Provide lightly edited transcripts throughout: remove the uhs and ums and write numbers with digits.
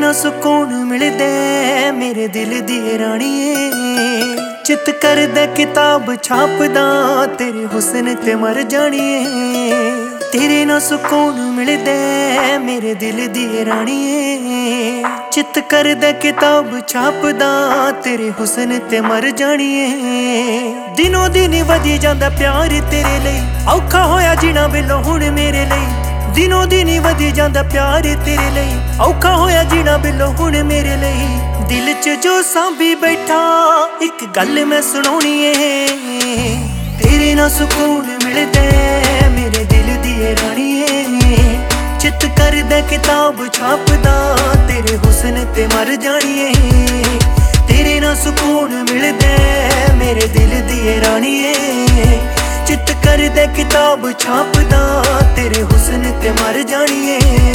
ना सुकून मिलदे मेरे दिल दी राणीए। चित करदा किताब छापदा तेरे हुस्न ते मर जाणीए। तेरे ना सुकून मिलदे मेरे दिल दी राणीए। चित करदा किताब छापदा तेरे हुस्न ते मर जाणीए। दिनों दिन वधी जांदा प्यार तेरे लई, औखा होया जीना बिलो हुण मेरे लई। दिनों दिन वधी जांदा प्यार तेरे लई, औखा होया जीना बिलो हुण मेरे लई। दिल च जो सांभी बैठा एक गल मैं सुनाउणी ऐ। तेरे नाल सुकून मिलदा मेरे दिल दी राणीए। चित करदा किताब छापदा तेरे हुस्न ते मर जाणीए। तेरे नाल सुकून मिलदा मेरे दिल दी राणीए। चित करदा किताब छापदा तेरे हुस्न ते मर जाणीए।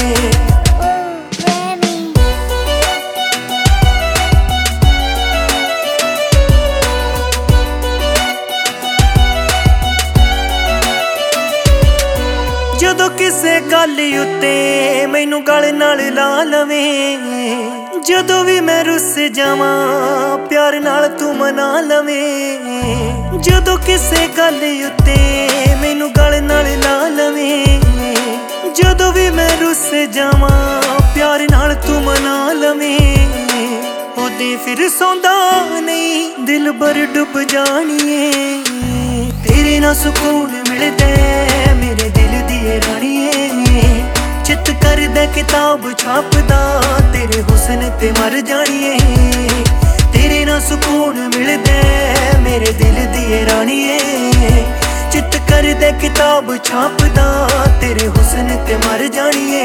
जदों किसे गल उत्ते मैनू गल नाल ला लवें। जदों भी मैं रुस जावां प्यार नाल तू मना लवें। जदों किसे गल उत्ते मैनू गल नाल ला लवें। जदों भी मैं रुस जावां प्यार नाल तू मना लवें। ओदे फिर सौंदा नहीं दिल भर डुब जाणीए। तेरे नाल सुकून मिलदा मेरे दिल दी राणीए। चित करदा किताब छापदा तेरे हुस्न ते मर जाणीए। तेरे नाल सुकून मिलदा मेरे दिल दी राणीए। चित करदा किताब छापदा तेरे हुस्न ते मर जाणीए।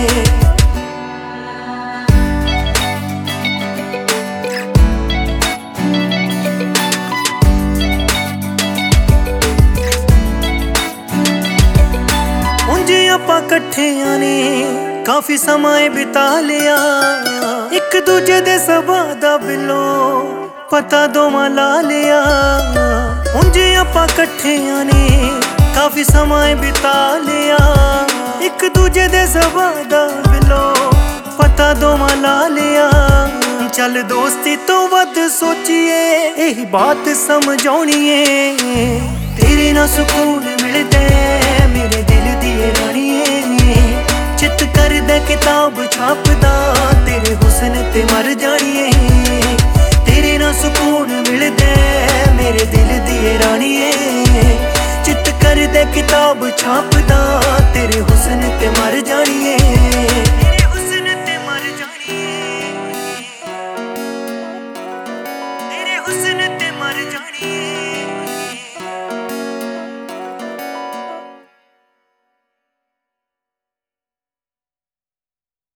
ਆਪਾਂ ਇਕੱਠਿਆਂ ਨੇ ਕਾਫੀ ਸਮਾਂ ਬਿਤਾ ਲਿਆ। ਇੱਕ ਦੂਜੇ ਦੇ ਸੁਭਾਅ ਦਾ ਬਿੱਲੋ ਪਤਾ ਦੋਵਾਂ ਲਾ ਲਿਆ। ਉਂਝ ਆਪਾਂ ਇਕੱਠਿਆਂ ਨੇ ਕਾਫੀ ਸਮਾਂ ਬਿਤਾ ਲਿਆ। ਇੱਕ ਦੂਜੇ ਦੇ ਸੁਭਾਅ ਦਾ ਬਿੱਲੋ ਪਤਾ ਦੋਵਾਂ ਲਾ ਲਿਆ। ਚੱਲ ਦੋਸਤੀ ਤੋਂ ਵੱਧ ਸੋਚੀਏ ਇਹੀ ਬਾਤ ਸਮਝਾਉਣੀ ਏ। ਤੇਰੇ ਨਾਲ ਸਕੂਨ ਮਿਲਦਾ ਮੇਰੇ ਦਿਲ ਦੀ ਰਾਣੀਏ। चित करदा किताब छापदा तेरे हुस्न ते मर जाणीए। तेरे नाल सुकून मिलदा मेरे दिल दी राणीए। चित करदा किताब छापदा तेरे हुस्न ते मर जाणीए।